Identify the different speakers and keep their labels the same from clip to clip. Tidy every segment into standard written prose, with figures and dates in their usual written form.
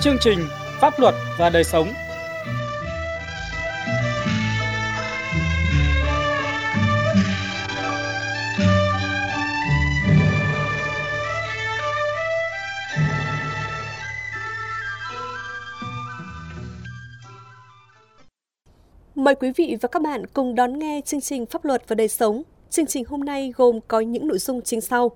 Speaker 1: Chương trình Pháp luật và đời sống.
Speaker 2: Mời quý vị và các bạn cùng đón nghe chương trình Pháp luật và đời sống. Chương trình hôm nay gồm có những nội dung chính sau.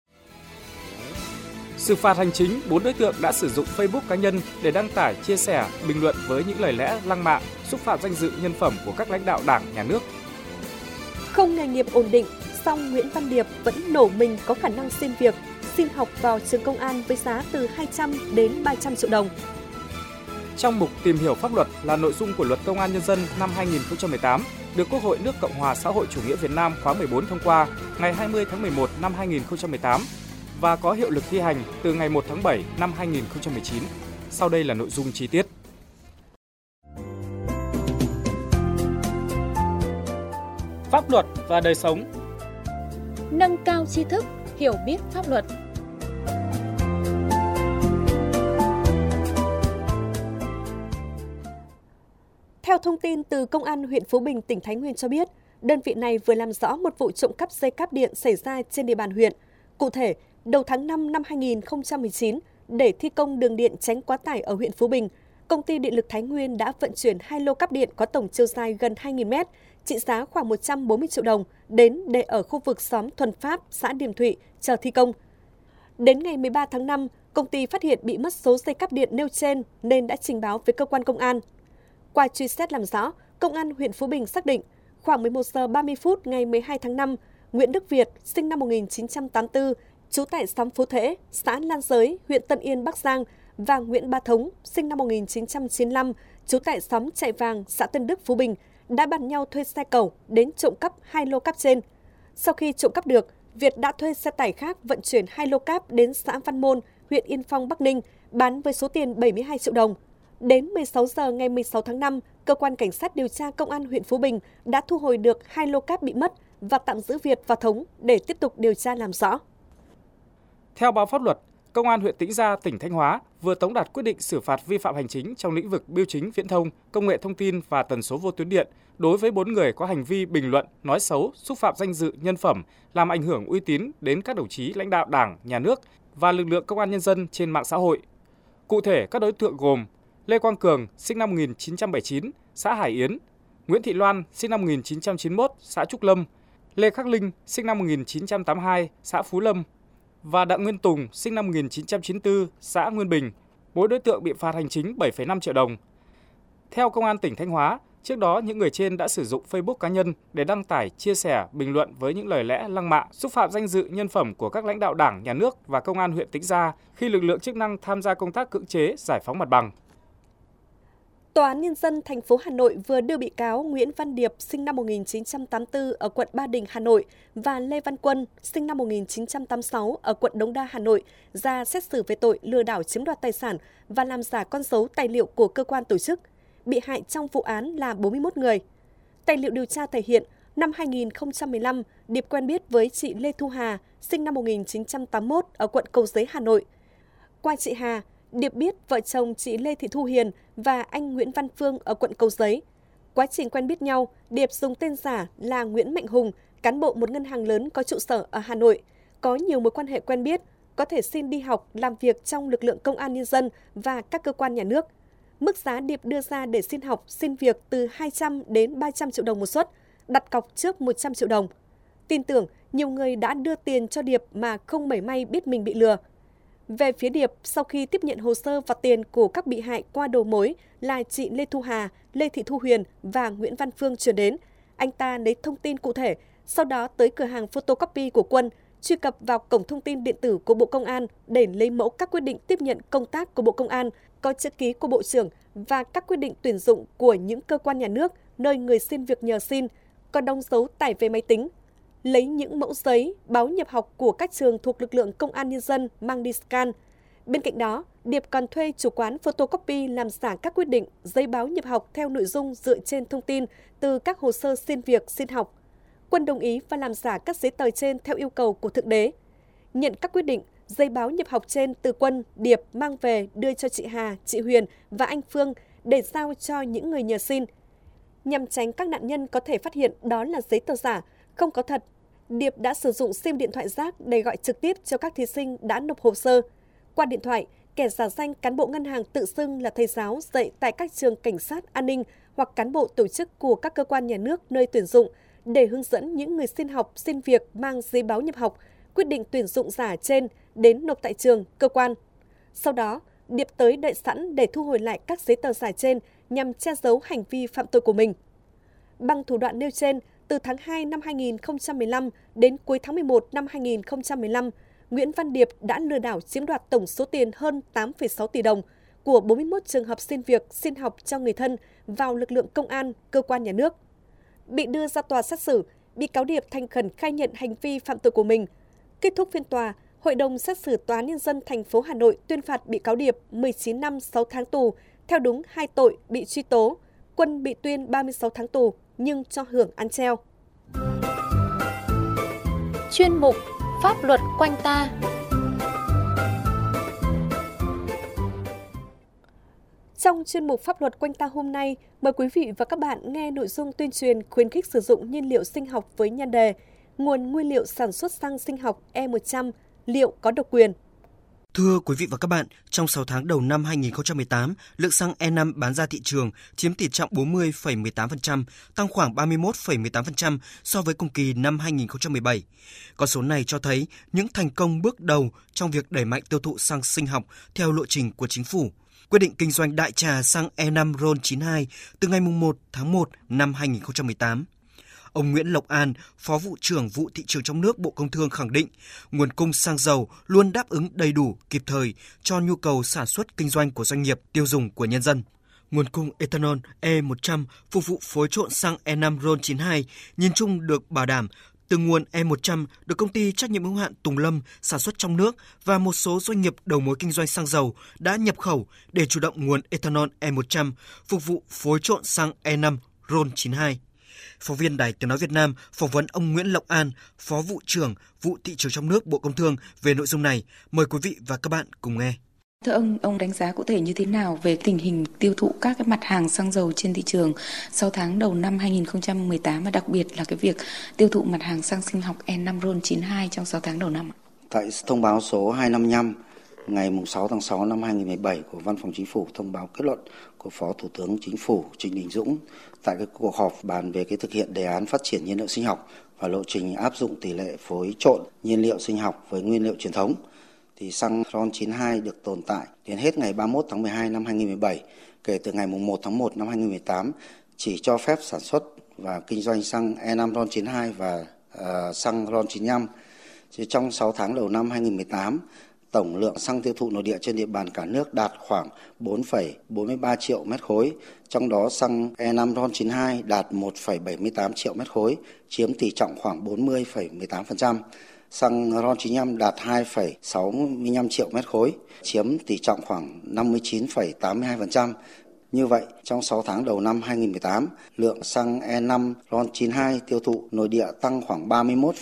Speaker 1: Xử phạt hành chính 4 đối tượng đã sử dụng Facebook cá nhân để đăng tải, chia sẻ, bình luận với những lời lẽ lăng mạ, xúc phạm danh dự nhân phẩm của các lãnh đạo Đảng, Nhà nước.
Speaker 2: Không nghề nghiệp ổn định, song Nguyễn Văn Điệp vẫn nổ mình có khả năng xin việc, xin học vào trường công an với giá từ 200 đến 300 triệu đồng.
Speaker 1: Trong mục Tìm hiểu pháp luật là nội dung của Luật Công an Nhân dân năm 2018 được Quốc hội nước Cộng hòa xã hội chủ nghĩa Việt Nam khóa 14 thông qua ngày 20 tháng 11 năm 2018 và có hiệu lực thi hành từ ngày 1 tháng 7 năm 2019. Sau đây là nội dung chi tiết. Pháp luật và đời sống.
Speaker 3: Nâng cao tri thức, hiểu biết pháp luật.
Speaker 2: Theo thông tin từ Công an huyện Phú Bình, tỉnh Thái Nguyên cho biết, đơn vị này vừa làm rõ một vụ trộm cắp dây cáp điện xảy ra trên địa bàn huyện. Cụ thể, đầu tháng 5 năm 2019, để thi công đường điện tránh quá tải ở huyện Phú Bình, Công ty Điện lực Thái Nguyên đã vận chuyển 2 lô cáp điện có tổng chiều dài gần 2.000 mét, trị giá khoảng 140 triệu đồng đến để ở khu vực xóm Thuần Pháp, xã Điềm Thụy, chờ thi công. Đến ngày 13 tháng 5, công ty phát hiện bị mất số dây cáp điện nêu trên nên đã trình báo với cơ quan công an. Qua truy xét làm rõ, Công an huyện Phú Bình xác định khoảng 11 giờ 30 phút ngày 12 tháng 5, Nguyễn Đức Việt, sinh năm 1984, trú tại xóm Phú Thể, xã Lan Giới, huyện Tân Yên, Bắc Giang và Nguyễn Ba Thống, sinh năm 1995, trú tại xóm Chạy Vàng, xã Tân Đức, Phú Bình, đã bàn nhau thuê xe cẩu đến trộm cắp 2 lô cáp trên. Sau khi trộm cắp được, Việt đã thuê xe tải khác vận chuyển 2 lô cáp đến xã Văn Môn, huyện Yên Phong, Bắc Ninh, bán với số tiền 72 triệu đồng. Đến 16 giờ ngày 16 tháng 5, Cơ quan Cảnh sát điều tra Công an huyện Phú Bình đã thu hồi được 2 lô cáp bị mất và tạm giữ Việt và Thống để tiếp tục điều tra làm rõ.
Speaker 1: Theo báo Pháp luật, Công an huyện Tĩnh Gia, tỉnh Thanh Hóa vừa tống đạt quyết định xử phạt vi phạm hành chính trong lĩnh vực bưu chính viễn thông, công nghệ thông tin và tần số vô tuyến điện đối với 4 người có hành vi bình luận, nói xấu, xúc phạm danh dự, nhân phẩm, làm ảnh hưởng uy tín đến các đồng chí lãnh đạo Đảng, Nhà nước và lực lượng công an nhân dân trên mạng xã hội. Cụ thể, các đối tượng gồm Lê Quang Cường, sinh năm 1979, xã Hải Yến, Nguyễn Thị Loan, sinh năm 1991, xã Trúc Lâm, Lê Khắc Linh, sinh năm 1982, xã Phú Lâm và Đặng Nguyên Tùng, sinh năm 1994, xã Nguyên Bình. Mỗi đối tượng bị phạt hành chính 7,5 triệu đồng. Theo Công an tỉnh Thanh Hóa, trước đó những người trên đã sử dụng Facebook cá nhân để đăng tải, chia sẻ, bình luận với những lời lẽ lăng mạ, xúc phạm danh dự, nhân phẩm của các lãnh đạo Đảng, Nhà nước và Công an huyện Tĩnh Gia khi lực lượng chức năng tham gia công tác cưỡng chế, giải phóng mặt bằng.
Speaker 2: Tòa án Nhân dân thành phố Hà Nội vừa đưa bị cáo Nguyễn Văn Điệp, sinh năm 1984 ở quận Ba Đình, Hà Nội và Lê Văn Quân, sinh năm 1986 ở quận Đống Đa, Hà Nội ra xét xử về tội lừa đảo chiếm đoạt tài sản và làm giả con dấu tài liệu của cơ quan tổ chức. Bị hại trong vụ án là 41 người. Tài liệu điều tra thể hiện, năm 2015, Điệp quen biết với chị Lê Thu Hà, sinh năm 1981 ở quận Cầu Giấy, Hà Nội. Qua chị Hà, Điệp biết vợ chồng chị Lê Thị Thu Hiền và anh Nguyễn Văn Phương ở quận Cầu Giấy. Quá trình quen biết nhau, Điệp dùng tên giả là Nguyễn Mạnh Hùng, cán bộ một ngân hàng lớn có trụ sở ở Hà Nội, có nhiều mối quan hệ quen biết, có thể xin đi học, làm việc trong lực lượng công an nhân dân và các cơ quan nhà nước. Mức giá Điệp đưa ra để xin học, xin việc từ 200 đến 300 triệu đồng một suất, đặt cọc trước 100 triệu đồng. Tin tưởng, nhiều người đã đưa tiền cho Điệp mà không mảy may biết mình bị lừa. Về phía Điệp, sau khi tiếp nhận hồ sơ và tiền của các bị hại qua đầu mối là chị Lê Thu Hà, Lê Thị Thu Huyền và Nguyễn Văn Phương chuyển đến, anh ta lấy thông tin cụ thể, sau đó tới cửa hàng photocopy của Quân, truy cập vào cổng thông tin điện tử của Bộ Công an để lấy mẫu các quyết định tiếp nhận công tác của Bộ Công an, có chữ ký của Bộ trưởng và các quyết định tuyển dụng của những cơ quan nhà nước nơi người xin việc nhờ xin, có đóng dấu tải về máy tính. Lấy những mẫu giấy, báo nhập học của các trường thuộc lực lượng công an nhân dân mang đi scan. Bên cạnh đó, Điệp còn thuê chủ quán photocopy làm giả các quyết định, giấy báo nhập học theo nội dung dựa trên thông tin từ các hồ sơ xin việc, xin học. Quân đồng ý và làm giả các giấy tờ trên theo yêu cầu của Thượng đế. Nhận các quyết định, giấy báo nhập học trên từ Quân, Điệp mang về đưa cho chị Hà, chị Huyền và anh Phương để giao cho những người nhờ xin. Nhằm tránh các nạn nhân có thể phát hiện đó là giấy tờ giả, không có thật, Điệp đã sử dụng sim điện thoại rác để gọi trực tiếp cho các thí sinh đã nộp hồ sơ. Qua điện thoại, kẻ giả danh cán bộ ngân hàng tự xưng là thầy giáo dạy tại các trường cảnh sát, an ninh hoặc cán bộ tổ chức của các cơ quan nhà nước nơi tuyển dụng để hướng dẫn những người xin học, xin việc mang giấy báo nhập học, quyết định tuyển dụng giả trên đến nộp tại trường, cơ quan. Sau đó, Điệp tới đợi sẵn để thu hồi lại các giấy tờ giả trên nhằm che giấu hành vi phạm tội của mình. Bằng thủ đoạn nêu trên, từ tháng 2 năm 2015 đến cuối tháng 11 năm 2015, Nguyễn Văn Điệp đã lừa đảo chiếm đoạt tổng số tiền hơn 8,6 tỷ đồng của 41 trường hợp xin việc, xin học cho người thân vào lực lượng công an, cơ quan nhà nước. Bị đưa ra tòa xét xử, bị cáo Điệp thành khẩn khai nhận hành vi phạm tội của mình. Kết thúc phiên tòa, Hội đồng xét xử Tòa án Nhân dân thành phố Hà Nội tuyên phạt bị cáo Điệp 19 năm 6 tháng tù theo đúng 2 tội bị truy tố. Quân bị tuyên 36 tháng tù nhưng cho hưởng án treo.
Speaker 3: Chuyên mục Pháp luật quanh ta.
Speaker 2: Trong chuyên mục Pháp luật quanh ta hôm nay, mời quý vị và các bạn nghe nội dung tuyên truyền khuyến khích sử dụng nhiên liệu sinh học với nhan đề nguồn nguyên liệu sản xuất xăng sinh học E100 liệu có độc quyền.
Speaker 4: Thưa quý vị và các bạn, trong 6 tháng đầu năm 2018, lượng xăng E5 bán ra thị trường chiếm tỷ trọng 40,18%, tăng khoảng 31,18% so với cùng kỳ năm 2017. Con số này cho thấy những thành công bước đầu trong việc đẩy mạnh tiêu thụ xăng sinh học theo lộ trình của chính phủ. Quyết định kinh doanh đại trà xăng E5 RON92 từ ngày 1 tháng 1 năm 2018. Ông Nguyễn Lộc An, Phó vụ trưởng vụ thị trường trong nước Bộ Công Thương khẳng định, nguồn cung xăng dầu luôn đáp ứng đầy đủ, kịp thời cho nhu cầu sản xuất kinh doanh của doanh nghiệp, tiêu dùng của nhân dân. Nguồn cung ethanol E100 phục vụ phối trộn xăng E5 RON92 nhìn chung được bảo đảm từ nguồn E100 được công ty trách nhiệm hữu hạn Tùng Lâm sản xuất trong nước và một số doanh nghiệp đầu mối kinh doanh xăng dầu đã nhập khẩu để chủ động nguồn ethanol E100 phục vụ phối trộn xăng E5 RON92. Phóng viên Đài Tiếng nói Việt Nam phỏng vấn ông Nguyễn Lộc An, Phó vụ trưởng vụ thị trường trong nước Bộ Công Thương về nội dung này. Mời quý vị và các bạn cùng nghe.
Speaker 5: Thưa ông đánh giá cụ thể như thế nào về tình hình tiêu thụ các cái mặt hàng xăng dầu trên thị trường sau tháng đầu năm 2018 và đặc biệt là cái việc tiêu thụ mặt hàng xăng sinh học E5 RON92 trong 6 tháng đầu năm?
Speaker 6: Tại thông báo số 255 ngày 6 tháng 6 năm 2017 của Văn phòng Chính phủ thông báo kết luận của Phó Thủ tướng Chính phủ Trịnh Đình Dũng tại cái cuộc họp bàn về cái thực hiện đề án phát triển nhiên liệu sinh học và lộ trình áp dụng tỷ lệ phối trộn nhiên liệu sinh học với nguyên liệu truyền thống. Thì xăng RON92 được tồn tại đến hết ngày 31 tháng 12 năm 2017, kể từ ngày 1 tháng 1 năm 2018 chỉ cho phép sản xuất và kinh doanh xăng E5 RON92 và xăng RON95. Trong 6 tháng đầu năm 2018, tổng lượng xăng tiêu thụ nội địa trên địa bàn cả nước đạt khoảng 4,43 triệu mét khối, trong đó xăng E5 RON92 đạt 1,78 triệu mét khối, chiếm tỷ trọng khoảng 40,18%. Xăng RON95 đạt 2,65 triệu mét khối, chiếm tỷ trọng khoảng 59,82%. Như vậy, trong 6 tháng đầu năm 2018, lượng xăng E5 RON92 tiêu thụ nội địa tăng khoảng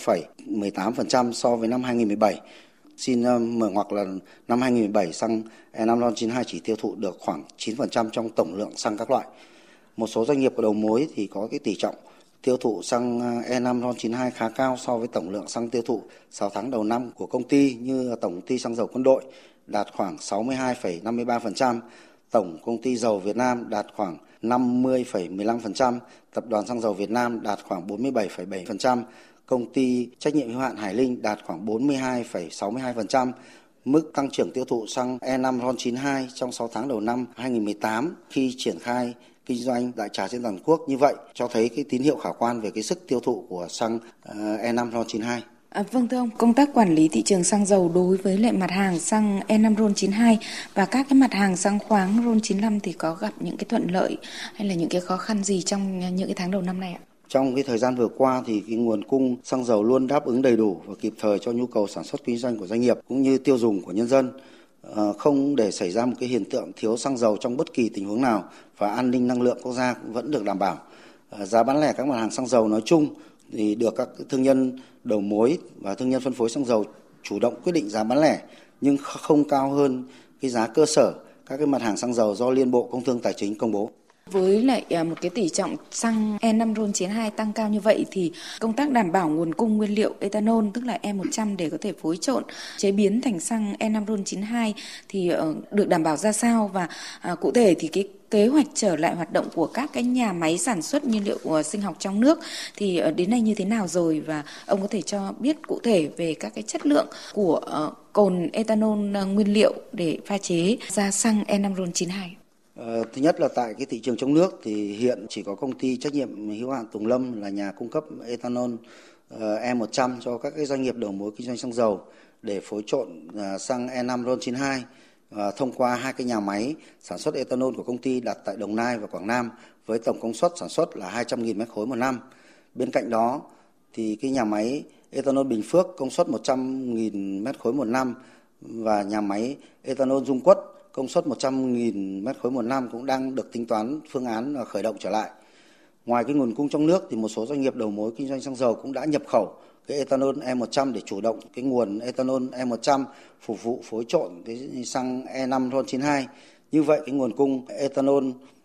Speaker 6: 31,18% so với năm 2017. Xin mở ngoặc là năm 2017 xăng E5 RON92 chỉ tiêu thụ được khoảng 9% trong tổng lượng xăng các loại. Một số doanh nghiệp của đầu mối thì có cái tỷ trọng tiêu thụ xăng E5 RON92 khá cao so với tổng lượng xăng tiêu thụ 6 tháng đầu năm của công ty như Tổng công ty xăng dầu Quân đội đạt khoảng 62,53%, Tổng công ty dầu Việt Nam đạt khoảng 50,15%, Tập đoàn xăng dầu Việt Nam đạt khoảng 47,7%, Công ty trách nhiệm hữu hạn Hải Linh đạt khoảng 42,62%. Mức tăng trưởng tiêu thụ xăng E5 RON92 trong 6 tháng đầu năm 2018 khi triển khai kinh doanh đại trà trên toàn quốc như vậy cho thấy cái tín hiệu khả quan về cái sức tiêu thụ của xăng E5 RON92.
Speaker 5: Vâng thưa ông, công tác quản lý thị trường xăng dầu đối với lại mặt hàng xăng E5 RON92 và các cái mặt hàng xăng khoáng RON95 thì có gặp những cái thuận lợi hay là những cái khó khăn gì trong những cái tháng đầu năm này ạ?
Speaker 6: Trong cái thời gian vừa qua thì cái nguồn cung xăng dầu luôn đáp ứng đầy đủ và kịp thời cho nhu cầu sản xuất kinh doanh của doanh nghiệp cũng như tiêu dùng của nhân dân, không để xảy ra một cái hiện tượng thiếu xăng dầu trong bất kỳ tình huống nào và an ninh năng lượng quốc gia cũng vẫn được đảm bảo. Giá bán lẻ các mặt hàng xăng dầu nói chung thì được các thương nhân đầu mối và thương nhân phân phối xăng dầu chủ động quyết định giá bán lẻ nhưng không cao hơn cái giá cơ sở các cái mặt hàng xăng dầu do Liên Bộ Công Thương Tài chính công bố.
Speaker 5: Với lại một cái tỷ trọng xăng E5 RON92 tăng cao như vậy thì công tác đảm bảo nguồn cung nguyên liệu ethanol tức là E100 để có thể phối trộn chế biến thành xăng E5 RON92 thì được đảm bảo ra sao, và cụ thể thì cái kế hoạch trở lại hoạt động của các cái nhà máy sản xuất nhiên liệu sinh học trong nước thì đến nay như thế nào rồi, và ông có thể cho biết cụ thể về các cái chất lượng của cồn ethanol nguyên liệu để pha chế ra xăng E5 RON92?
Speaker 6: Thứ nhất là tại cái thị trường trong nước thì hiện chỉ có công ty trách nhiệm hữu hạn Tùng Lâm là nhà cung cấp ethanol E100 cho các cái doanh nghiệp đầu mối kinh doanh xăng dầu để phối trộn xăng E5 RON92 thông qua hai cái nhà máy sản xuất ethanol của công ty đặt tại Đồng Nai và Quảng Nam với tổng công suất sản xuất là 200.000 mét khối một năm. Bên cạnh đó thì cái nhà máy ethanol Bình Phước công suất 100.000 mét khối một năm và nhà máy ethanol Dung Quất công suất 100.000 mét khối một năm cũng đang được tính toán phương án khởi động trở lại. Ngoài cái nguồn cung trong nước thì một số doanh nghiệp đầu mối kinh doanh xăng dầu cũng đã nhập khẩu cái ethanol E100 để chủ động cái nguồn ethanol E100 phục vụ phối trộn cái xăng E5 RON92. Như vậy cái nguồn cung ethanol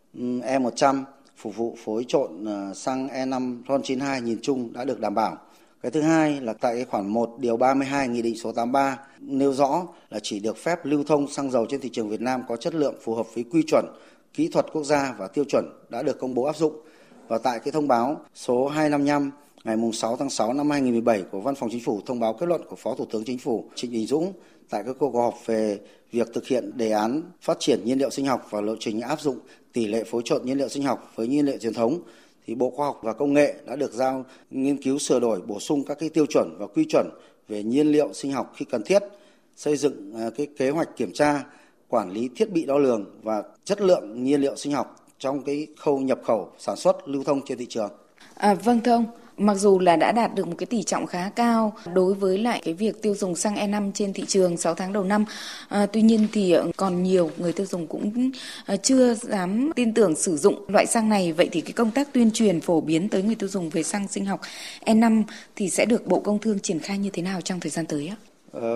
Speaker 6: E100 phục vụ phối trộn xăng E5 RON92 nhìn chung đã được đảm bảo. Cái thứ hai là tại cái khoản 1 điều 32 Nghị định số 83 nêu rõ là chỉ được phép lưu thông xăng dầu trên thị trường Việt Nam có chất lượng phù hợp với quy chuẩn kỹ thuật quốc gia và tiêu chuẩn đã được công bố áp dụng. Và tại cái thông báo số 255 ngày 6 tháng 6 năm 2017 của Văn phòng Chính phủ thông báo kết luận của Phó Thủ tướng Chính phủ Trịnh Đình Dũng tại các cuộc họp về việc thực hiện đề án phát triển nhiên liệu sinh học và lộ trình áp dụng tỷ lệ phối trộn nhiên liệu sinh học với nhiên liệu truyền thống, thì Bộ Khoa học và Công nghệ đã được giao nghiên cứu sửa đổi bổ sung các cái tiêu chuẩn và quy chuẩn về nhiên liệu sinh học khi cần thiết, xây dựng cái kế hoạch kiểm tra, quản lý thiết bị đo lường và chất lượng nhiên liệu sinh học trong cái khâu nhập khẩu, sản xuất, lưu thông trên thị trường.
Speaker 5: Vâng thưa ông, mặc dù là đã đạt được một cái tỷ trọng khá cao đối với lại cái việc tiêu dùng xăng E5 trên thị trường 6 tháng đầu năm, tuy nhiên thì còn nhiều người tiêu dùng cũng chưa dám tin tưởng sử dụng loại xăng này. Vậy thì cái công tác tuyên truyền phổ biến tới người tiêu dùng về xăng sinh học E5 thì sẽ được Bộ Công Thương triển khai như thế nào trong thời gian tới ạ?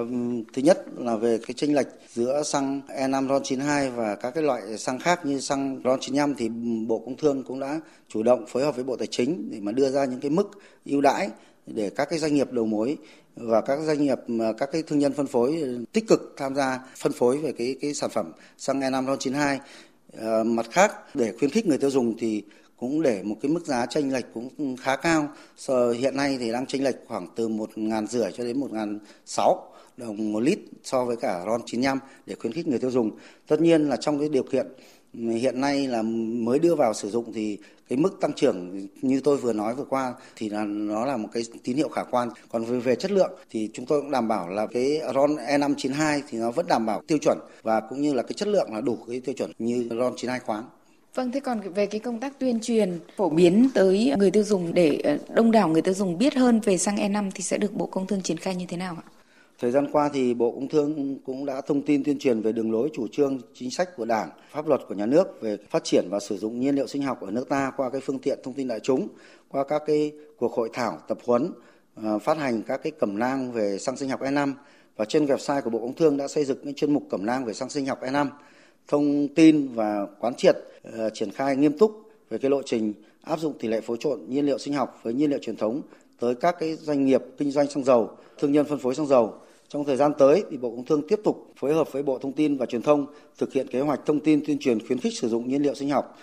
Speaker 6: Thứ nhất là về cái chênh lệch giữa xăng E5 RON92 và các cái loại xăng khác như xăng RON95 thì Bộ Công Thương cũng đã chủ động phối hợp với Bộ Tài chính để mà đưa ra những cái mức ưu đãi để các cái doanh nghiệp đầu mối và các doanh nghiệp, các cái thương nhân phân phối tích cực tham gia phân phối về cái sản phẩm xăng E5 RON92. Mặt khác để khuyến khích người tiêu dùng thì cũng để một cái mức giá chênh lệch cũng khá cao. Hiện nay thì đang chênh lệch khoảng từ 1.500 cho đến 1.600 đồng một lít so với cả RON95 để khuyến khích người tiêu dùng. Tất nhiên là trong cái điều kiện hiện nay là mới đưa vào sử dụng thì cái mức tăng trưởng như tôi vừa nói vừa qua thì là nó là một cái tín hiệu khả quan. Còn về chất lượng thì chúng tôi cũng đảm bảo là cái RON E592 thì nó vẫn đảm bảo tiêu chuẩn và cũng như là cái chất lượng là đủ cái tiêu chuẩn như RON92 khoáng.
Speaker 5: Vâng, thế còn về cái công tác tuyên truyền phổ biến tới người tiêu dùng để đông đảo người tiêu dùng biết hơn về xăng E5 thì sẽ được Bộ Công Thương triển khai như thế nào ạ?
Speaker 6: Thời gian qua thì Bộ Công Thương cũng đã thông tin tuyên truyền về đường lối chủ trương chính sách của Đảng, pháp luật của nhà nước về phát triển và sử dụng nhiên liệu sinh học ở nước ta qua cái phương tiện thông tin đại chúng, qua các cái cuộc hội thảo, tập huấn, phát hành các cái cẩm nang về xăng sinh học E5 và trên website của Bộ Công Thương đã xây dựng những chuyên mục cẩm nang về xăng sinh học E5, thông tin và quán triệt triển khai nghiêm túc về cái lộ trình áp dụng tỷ lệ phối trộn nhiên liệu sinh học với nhiên liệu truyền thống tới các cái doanh nghiệp kinh doanh xăng dầu, thương nhân phân phối xăng dầu. Trong thời gian tới thì Bộ Công Thương tiếp tục phối hợp với Bộ Thông tin và Truyền thông thực hiện kế hoạch thông tin tuyên truyền khuyến khích sử dụng nhiên liệu sinh học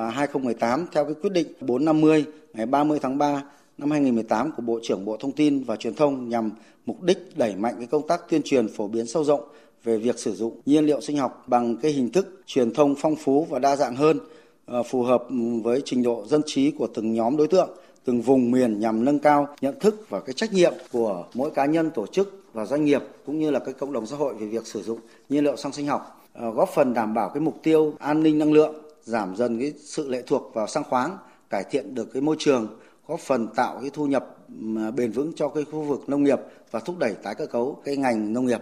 Speaker 6: 2018 theo cái quyết định 450 ngày 30 tháng 3 năm 2018 của Bộ trưởng Bộ Thông tin và Truyền thông nhằm mục đích đẩy mạnh cái công tác tuyên truyền phổ biến sâu rộng về việc sử dụng nhiên liệu sinh học bằng cái hình thức truyền thông phong phú và đa dạng hơn, phù hợp với trình độ dân trí của từng nhóm đối tượng, từng vùng miền nhằm nâng cao nhận thức và cái trách nhiệm của mỗi cá nhân, tổ chức và doanh nghiệp cũng như là cái cộng đồng xã hội về việc sử dụng nhiên liệu xăng sinh học, góp phần đảm bảo cái mục tiêu an ninh năng lượng, giảm dần cái sự lệ thuộc vào xăng khoáng, cải thiện được cái môi trường, góp phần tạo cái thu nhập bền vững cho cái khu vực nông nghiệp và thúc đẩy tái cơ cấu cái ngành nông nghiệp.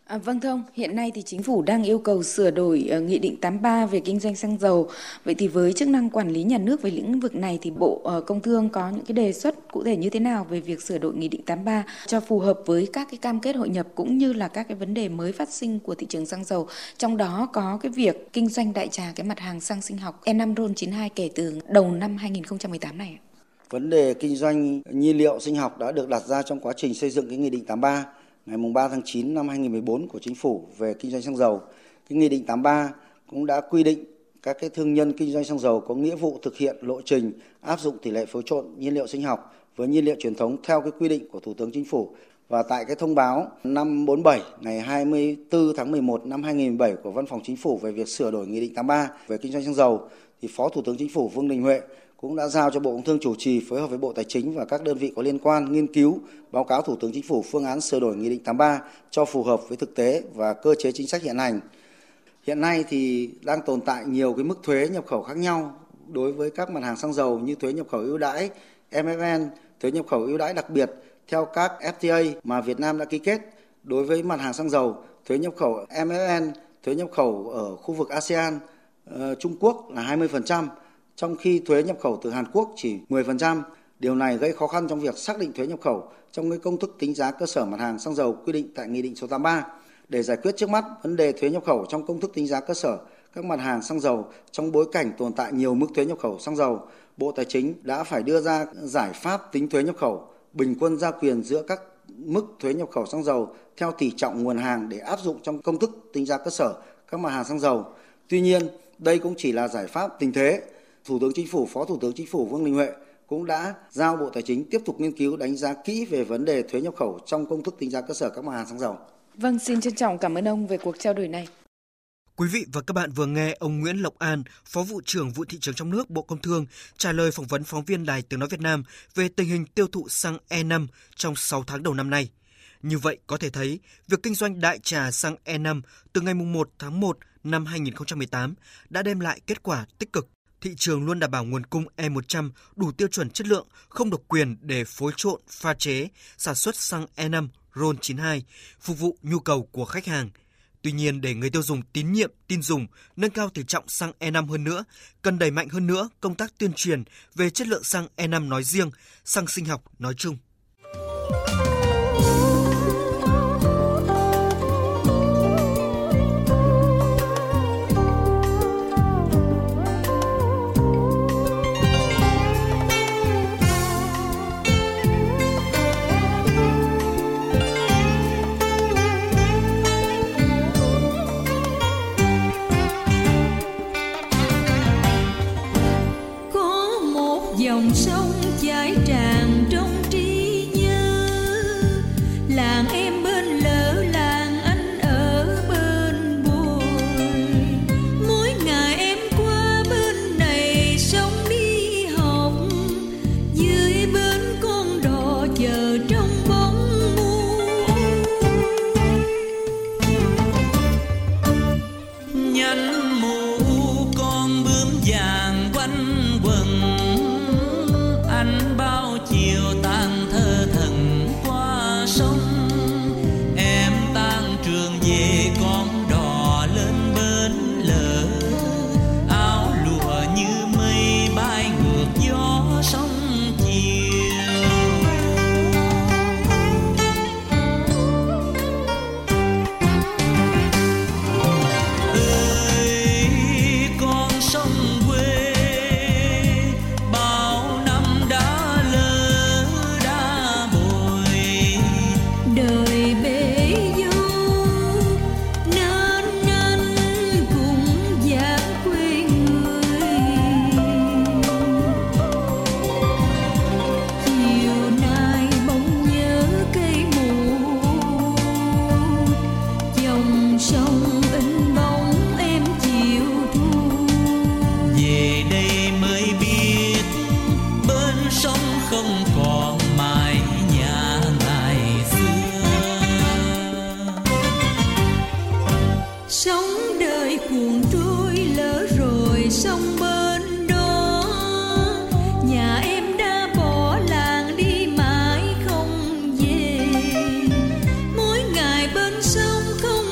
Speaker 5: Vâng thưa ông, hiện nay thì chính phủ đang yêu cầu sửa đổi Nghị định 83 về kinh doanh xăng dầu. Vậy thì với chức năng quản lý nhà nước về lĩnh vực này thì Bộ Công Thương có những cái đề xuất cụ thể như thế nào về việc sửa đổi Nghị định 83 cho phù hợp với các cái cam kết hội nhập cũng như là các cái vấn đề mới phát sinh của thị trường xăng dầu. Trong đó có cái việc kinh doanh đại trà cái mặt hàng xăng sinh học E5 RON92 kể từ đầu năm 2018 này.
Speaker 6: Vấn đề kinh doanh nhiên liệu sinh học đã được đặt ra trong quá trình xây dựng cái Nghị định 83 ngày 3 tháng 9 năm 2014 của Chính phủ về kinh doanh xăng dầu. Cái Nghị định 83 cũng đã quy định các cái thương nhân kinh doanh xăng dầu có nghĩa vụ thực hiện lộ trình áp dụng tỷ lệ phối trộn nhiên liệu sinh học với nhiên liệu truyền thống theo cái quy định của Thủ tướng Chính phủ. Và tại cái thông báo 547 ngày 24 tháng 11 năm 2017 của Văn phòng Chính phủ về việc sửa đổi Nghị định 83 về kinh doanh xăng dầu, thì Phó Thủ tướng Chính phủ Vương Đình Huệ cũng đã giao cho Bộ Công Thương chủ trì phối hợp với Bộ Tài chính và các đơn vị có liên quan nghiên cứu, báo cáo Thủ tướng Chính phủ phương án sửa đổi Nghị định 83 cho phù hợp với thực tế và cơ chế chính sách hiện hành. Hiện nay thì đang tồn tại nhiều cái mức thuế nhập khẩu khác nhau đối với các mặt hàng xăng dầu như thuế nhập khẩu ưu đãi, MFN, thuế nhập khẩu ưu đãi đặc biệt theo các FTA mà Việt Nam đã ký kết. Đối với mặt hàng xăng dầu, thuế nhập khẩu MFN, thuế nhập khẩu ở khu vực ASEAN, Trung Quốc là 20%, trong khi thuế nhập khẩu từ Hàn Quốc chỉ 10%. Điều này gây khó khăn trong việc xác định thuế nhập khẩu trong cái công thức tính giá cơ sở mặt hàng xăng dầu quy định tại Nghị định số 83. Để giải quyết trước mắt vấn đề thuế nhập khẩu trong công thức tính giá cơ sở các mặt hàng xăng dầu trong bối cảnh tồn tại nhiều mức thuế nhập khẩu xăng dầu, Bộ Tài chính đã phải đưa ra giải pháp tính thuế nhập khẩu bình quân gia quyền giữa các mức thuế nhập khẩu xăng dầu theo tỷ trọng nguồn hàng để áp dụng trong công thức tính giá cơ sở các mặt hàng xăng dầu. Tuy nhiên, đây cũng chỉ là giải pháp tình thế. Thủ tướng Chính phủ, Phó Thủ tướng Chính phủ Vương Đình Huệ cũng đã giao Bộ Tài chính tiếp tục nghiên cứu đánh giá kỹ về vấn đề thuế nhập khẩu trong công thức tính giá cơ sở các mặt hàng xăng dầu.
Speaker 5: Vâng, xin trân trọng cảm ơn ông về cuộc trao đổi này.
Speaker 4: Quý vị và các bạn vừa nghe ông Nguyễn Lộc An, Phó vụ trưởng vụ thị trường trong nước Bộ Công Thương trả lời phỏng vấn phóng viên Đài Tiếng nói Việt Nam về tình hình tiêu thụ xăng E5 trong 6 tháng đầu năm nay. Như vậy có thể thấy, việc kinh doanh đại trà xăng E5 từ ngày 1 tháng 1 năm 2018 đã đem lại kết quả tích cực. Thị trường luôn đảm bảo nguồn cung E100 đủ tiêu chuẩn chất lượng, không độc quyền để phối trộn, pha chế, sản xuất xăng E5 RON92, phục vụ nhu cầu của khách hàng. Tuy nhiên, để người tiêu dùng tín nhiệm, tin dùng, nâng cao tỷ trọng xăng E5 hơn nữa, cần đẩy mạnh hơn nữa công tác tuyên truyền về chất lượng xăng E5 nói riêng, xăng sinh học nói chung.
Speaker 7: Dòng sông chảy tràn trong trí nhớ, làng em bên lỡ làng anh ở bên bồi. Mỗi ngày em qua bên này sông đi học, dưới bên con đò chờ trong bóng mưa.
Speaker 8: Nhánh mù con bướm vàng quanh quần, anh bao chiều tàn thơ thần qua sông. Em tan trường về con đò lên bến lỡ, áo lụa như mây bay ngược gió sông chiều. Ơi con sông quê, bao năm đã lỡ đã bồi.
Speaker 7: Đời bể du nên anh cũng dám quê người. Chiều nay bỗng nhớ cây mù, dòng sông in bóng em chiều thu.
Speaker 8: Về đây mới biết bên sông không còn mái nhà ngày xưa.
Speaker 7: Sóng đời cuồn trôi lỡ rồi sông bên đó, nhà em đã bỏ làng đi mãi không về. Mỗi ngày bên sông không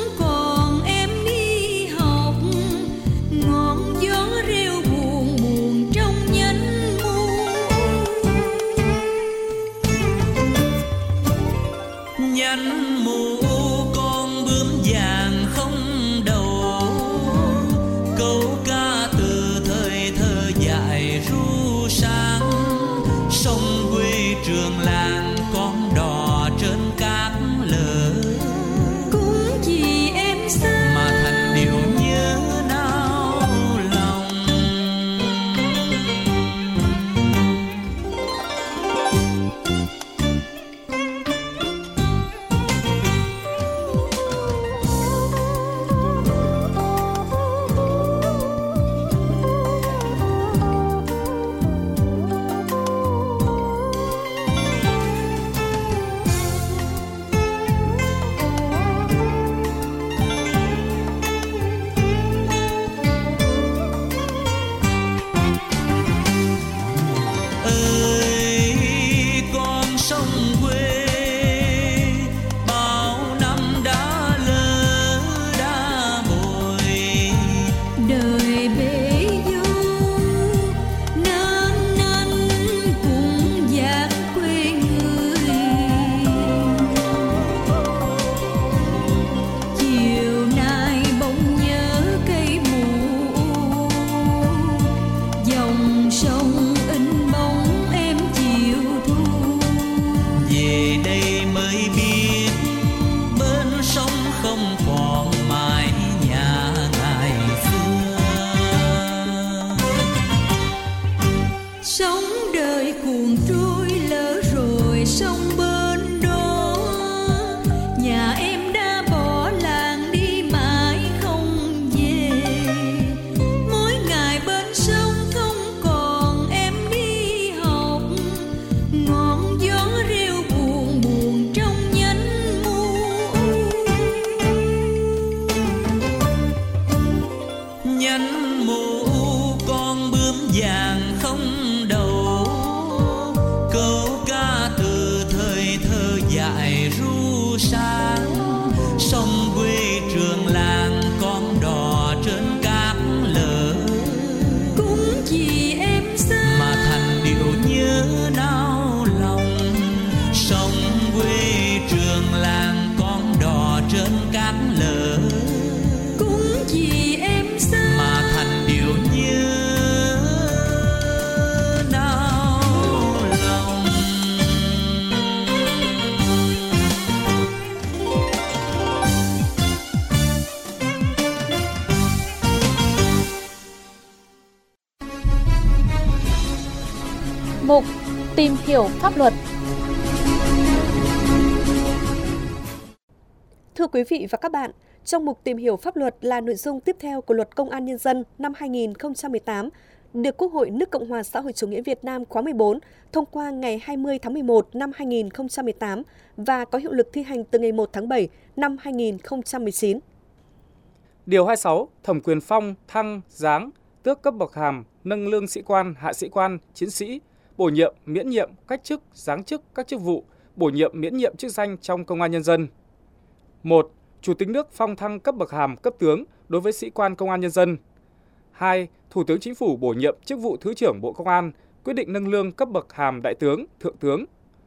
Speaker 8: lỡ,
Speaker 7: cũng vì em xa
Speaker 8: mà thành điều nhớ đau lòng.
Speaker 3: Mục tìm hiểu pháp luật.
Speaker 2: Thưa quý vị và các bạn, trong mục tìm hiểu pháp luật là nội dung tiếp theo của Luật Công an Nhân dân năm 2018, được Quốc hội nước Cộng hòa xã hội chủ nghĩa Việt Nam khóa 14 thông qua ngày 20 tháng 11 năm 2018 và có hiệu lực thi hành từ ngày 1 tháng 7 năm 2019.
Speaker 1: Điều 26, thẩm quyền phong, thăng, giáng, tước cấp bậc hàm, nâng lương sĩ quan, hạ sĩ quan, chiến sĩ, bổ nhiệm, miễn nhiệm, cách chức, giáng chức các chức vụ, bổ nhiệm, miễn nhiệm chức danh trong Công an Nhân dân. 1. Chủ tịch nước phong thăng cấp bậc hàm cấp tướng đối với sĩ quan Công an Nhân dân. 2. Thủ tướng Chính phủ bổ nhiệm chức vụ Thứ trưởng Bộ Công an, quyết định nâng lương cấp bậc hàm đại tướng, thượng tướng.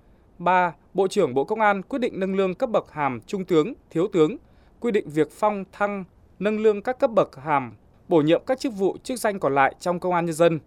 Speaker 1: 3. Bộ trưởng Bộ Công an quyết định nâng lương cấp bậc hàm trung tướng, thiếu tướng, quy định việc phong thăng, nâng lương các cấp bậc hàm, bổ nhiệm các chức vụ chức danh còn lại trong Công an Nhân dân.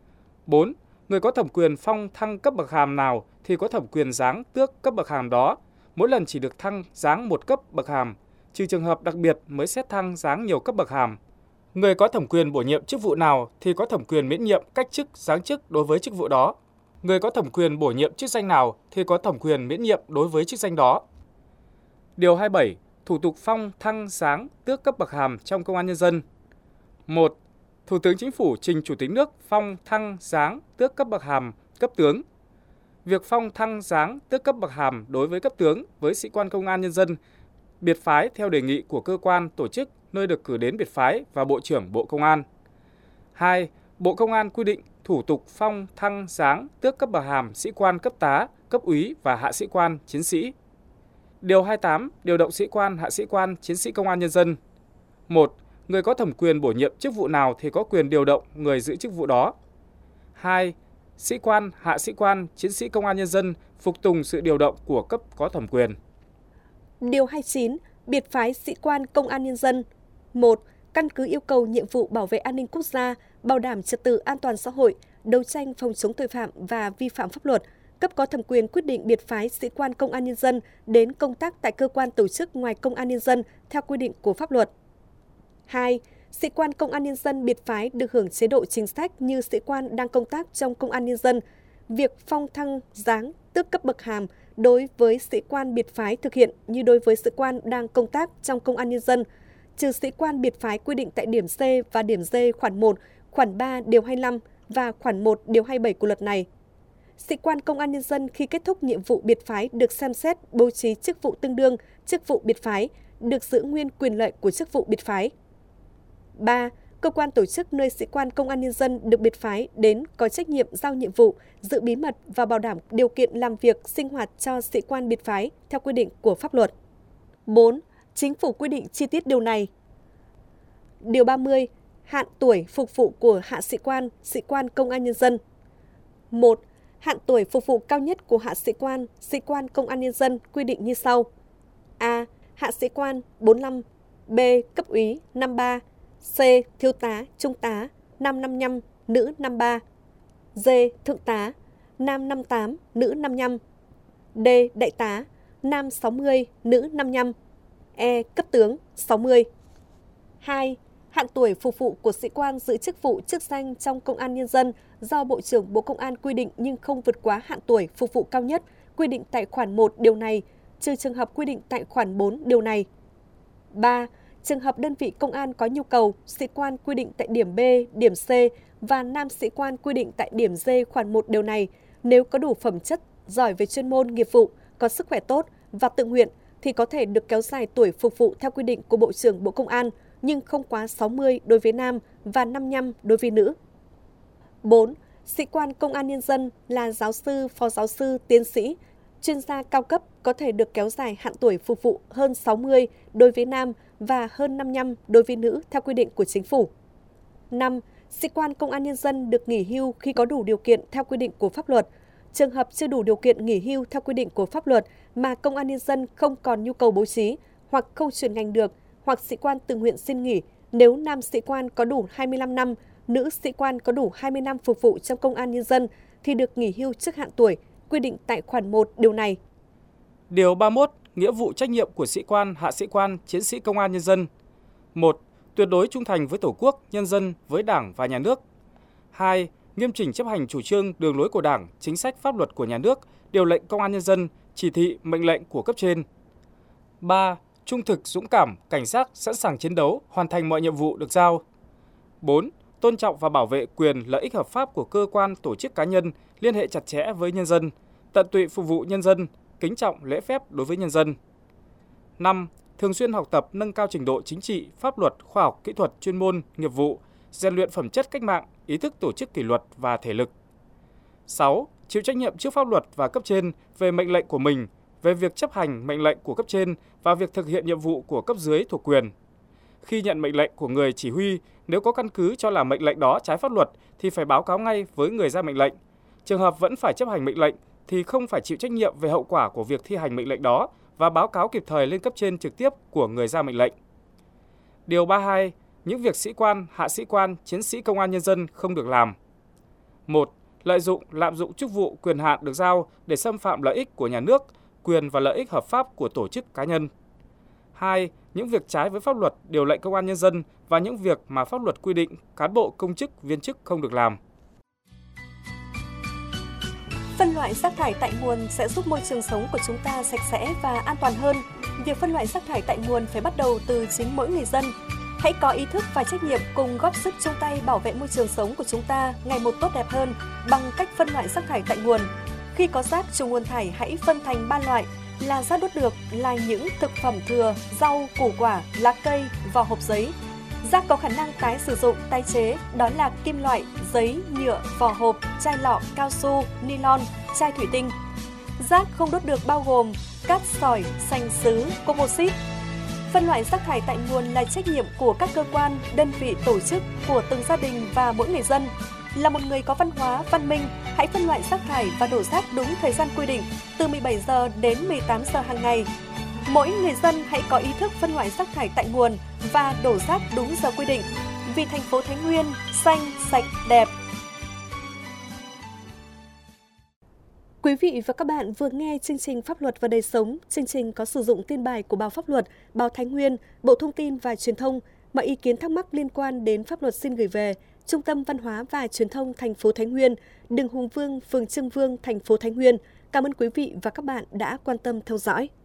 Speaker 1: 4. Người có thẩm quyền phong thăng cấp bậc hàm nào thì có thẩm quyền giáng tước cấp bậc hàm đó, mỗi lần chỉ được thăng giáng một cấp bậc hàm, trừ trường hợp đặc biệt mới xét thăng giáng nhiều cấp bậc hàm. Người có thẩm quyền bổ nhiệm chức vụ nào thì có thẩm quyền miễn nhiệm, cách chức, giáng chức đối với chức vụ đó. Người có thẩm quyền bổ nhiệm chức danh nào thì có thẩm quyền miễn nhiệm đối với chức danh đó. Điều 27. Thủ tục phong thăng giáng tước cấp bậc hàm trong Công an Nhân dân. 1. Thủ tướng Chính phủ trình Chủ tịch nước phong thăng giáng tước cấp bậc hàm cấp tướng. Việc phong thăng giáng tước cấp bậc hàm đối với cấp tướng với sĩ quan Công an Nhân dân biệt phái theo đề nghị của cơ quan, tổ chức nơi được cử đến biệt phái và Bộ trưởng Bộ Công an. 2. Bộ Công an quy định thủ tục phong thăng giáng tước cấp bậc hàm sĩ quan cấp tá, cấp úy và hạ sĩ quan, chiến sĩ. Điều 28. Điều động sĩ quan, hạ sĩ quan, chiến sĩ Công an Nhân dân. 1. Người có thẩm quyền bổ nhiệm chức vụ nào thì có quyền điều động người giữ chức vụ đó. 2. Sĩ quan, hạ sĩ quan, chiến sĩ Công an Nhân dân phục tùng sự điều động của cấp có thẩm quyền.
Speaker 2: Điều 29. Biệt phái sĩ quan Công an Nhân dân. 1. Căn cứ yêu cầu nhiệm vụ bảo vệ an ninh quốc gia, bảo đảm trật tự an toàn xã hội, đấu tranh phòng chống tội phạm và vi phạm pháp luật, cấp có thẩm quyền quyết định biệt phái sĩ quan Công an Nhân dân đến công tác tại cơ quan tổ chức ngoài Công an Nhân dân theo quy định của pháp luật. 2. Sĩ quan Công an Nhân dân biệt phái được hưởng chế độ chính sách như sĩ quan đang công tác trong Công an Nhân dân. Việc phong thăng, giáng, tước cấp bậc hàm đối với sĩ quan biệt phái thực hiện như đối với sĩ quan đang công tác trong Công an Nhân dân, trừ sĩ quan biệt phái quy định tại điểm C và điểm D khoản 1, khoản 3 điều 25 và khoản 1 điều 27 của luật này. Sĩ quan Công an Nhân dân khi kết thúc nhiệm vụ biệt phái được xem xét bố trí chức vụ tương đương chức vụ biệt phái, được giữ nguyên quyền lợi của chức vụ biệt phái. 3. Cơ quan tổ chức nơi sĩ quan Công an Nhân dân được biệt phái đến có trách nhiệm giao nhiệm vụ, giữ bí mật và bảo đảm điều kiện làm việc, sinh hoạt cho sĩ quan biệt phái theo quy định của pháp luật. 4. Chính phủ quy định chi tiết điều này. Điều 30. Hạn tuổi phục vụ của hạ sĩ quan Công an Nhân dân. 1. Hạn tuổi phục vụ cao nhất của hạ sĩ quan Công an Nhân dân quy định như sau. A. Hạ sĩ quan 45, B. Cấp úy 53, C. Thiếu tá, trung tá, nam 55, nữ 53, D. Thượng tá, nam 58, nữ 55, D. Đại tá, nam 60, nữ 55, E. Cấp tướng 60. 2. Hạn tuổi phục vụ của sĩ quan giữ chức vụ chức danh trong Công an Nhân dân do Bộ trưởng Bộ Công an quy định nhưng không vượt quá hạn tuổi phục vụ cao nhất quy định tại khoản 1 điều này, trừ trường hợp quy định tại khoản 4 điều này. 3. Trường hợp đơn vị công an có nhu cầu, sĩ quan quy định tại điểm B, điểm C và nam sĩ quan quy định tại điểm D khoản 1 điều này, nếu có đủ phẩm chất, giỏi về chuyên môn nghiệp vụ, có sức khỏe tốt và tự nguyện thì có thể được kéo dài tuổi phục vụ theo quy định của Bộ trưởng Bộ Công an, nhưng không quá 60 đối với nam và 55 đối với nữ. 4. Sĩ quan Công an Nhân dân là giáo sư, phó giáo sư, tiến sĩ, chuyên gia cao cấp có thể được kéo dài hạn tuổi phục vụ hơn 60 đối với nam và hơn 55 đối với nữ theo quy định của Chính phủ. 5. Sĩ quan Công an Nhân dân được nghỉ hưu khi có đủ điều kiện theo quy định của pháp luật. Trường hợp chưa đủ điều kiện nghỉ hưu theo quy định của pháp luật mà Công an Nhân dân không còn nhu cầu bố trí, hoặc không chuyển ngành được, hoặc sĩ quan tự nguyện xin nghỉ nếu nam sĩ quan có đủ 25 năm, nữ sĩ quan có đủ 20 năm phục vụ trong công an nhân dân thì được nghỉ hưu trước hạn tuổi, quy định tại khoản 1 điều này.
Speaker 1: Điều 31. Nghĩa vụ trách nhiệm của sĩ quan, hạ sĩ quan, chiến sĩ công an nhân dân. 1. Tuyệt đối trung thành với Tổ quốc, nhân dân, với Đảng và Nhà nước. 2. Nghiêm chỉnh chấp hành chủ trương, đường lối của Đảng, chính sách pháp luật của Nhà nước, điều lệnh công an nhân dân, chỉ thị, mệnh lệnh của cấp trên. 3. Trung thực, dũng cảm, cảnh giác, sẵn sàng chiến đấu, hoàn thành mọi nhiệm vụ được giao. 4. Tôn trọng và bảo vệ quyền, lợi ích hợp pháp của cơ quan, tổ chức cá nhân, liên hệ chặt chẽ với nhân dân, tận tụy phục vụ nhân dân, kính trọng lễ phép đối với nhân dân. 5. Thường xuyên học tập, nâng cao trình độ chính trị, pháp luật, khoa học, kỹ thuật, chuyên môn, nghiệp vụ, rèn luyện phẩm chất cách mạng, ý thức tổ chức kỷ luật và thể lực. 6. Chịu trách nhiệm trước pháp luật và cấp trên về mệnh lệnh của mình, về việc chấp hành mệnh lệnh của cấp trên và việc thực hiện nhiệm vụ của cấp dưới thuộc quyền. Khi nhận mệnh lệnh của người chỉ huy, nếu có căn cứ cho là mệnh lệnh đó trái pháp luật thì phải báo cáo ngay với người ra mệnh lệnh. Trường hợp vẫn phải chấp hành mệnh lệnh thì không phải chịu trách nhiệm về hậu quả của việc thi hành mệnh lệnh đó và báo cáo kịp thời lên cấp trên trực tiếp của người ra mệnh lệnh. Điều 32. Những việc sĩ quan, hạ sĩ quan, chiến sĩ công an nhân dân không được làm. 1. Lợi dụng, lạm dụng chức vụ, quyền hạn được giao để xâm phạm lợi ích của nhà nước, quyền và lợi ích hợp pháp của tổ chức cá nhân. 2. Những việc trái với pháp luật, điều lệnh công an nhân dân và những việc mà pháp luật quy định cán bộ, công chức, viên chức không được làm.
Speaker 2: Phân loại rác thải tại nguồn sẽ giúp môi trường sống của chúng ta sạch sẽ và an toàn hơn. Việc phân loại rác thải tại nguồn phải bắt đầu từ chính mỗi người dân. Hãy có ý thức và trách nhiệm cùng góp sức chung tay bảo vệ môi trường sống của chúng ta ngày một tốt đẹp hơn bằng cách phân loại rác thải tại nguồn. Khi có rác trùng nguồn thải hãy phân thành 3 loại là rác đốt được là những thực phẩm thừa, rau, củ quả, lá cây, vỏ hộp giấy. Rác có khả năng tái sử dụng, tái chế đó là kim loại, giấy, nhựa, vỏ hộp, chai lọ, cao su, nylon, chai thủy tinh. Rác không đốt được bao gồm cát sỏi, sành sứ, composite. Phân loại rác thải tại nguồn là trách nhiệm của các cơ quan, đơn vị, tổ chức, của từng gia đình và mỗi người dân. Là một người có văn hóa, văn minh, hãy phân loại rác thải và đổ rác đúng thời gian quy định, từ 17 giờ đến 18 giờ hàng ngày. Mỗi người dân hãy có ý thức phân loại rác thải tại nguồn và đổ rác đúng giờ quy định. Vì thành phố Thái Nguyên xanh, sạch, đẹp. Quý vị và các bạn vừa nghe chương trình Pháp luật và đời sống. Chương trình có sử dụng tin bài của Báo Pháp luật, Báo Thái Nguyên, Bộ Thông tin và Truyền thông. Mọi ý kiến thắc mắc liên quan đến pháp luật xin gửi về Trung tâm Văn hóa và Truyền thông thành phố Thái Nguyên, đường Hùng Vương, phường Trưng Vương, thành phố Thái Nguyên. Cảm ơn quý vị và các bạn đã quan tâm theo dõi.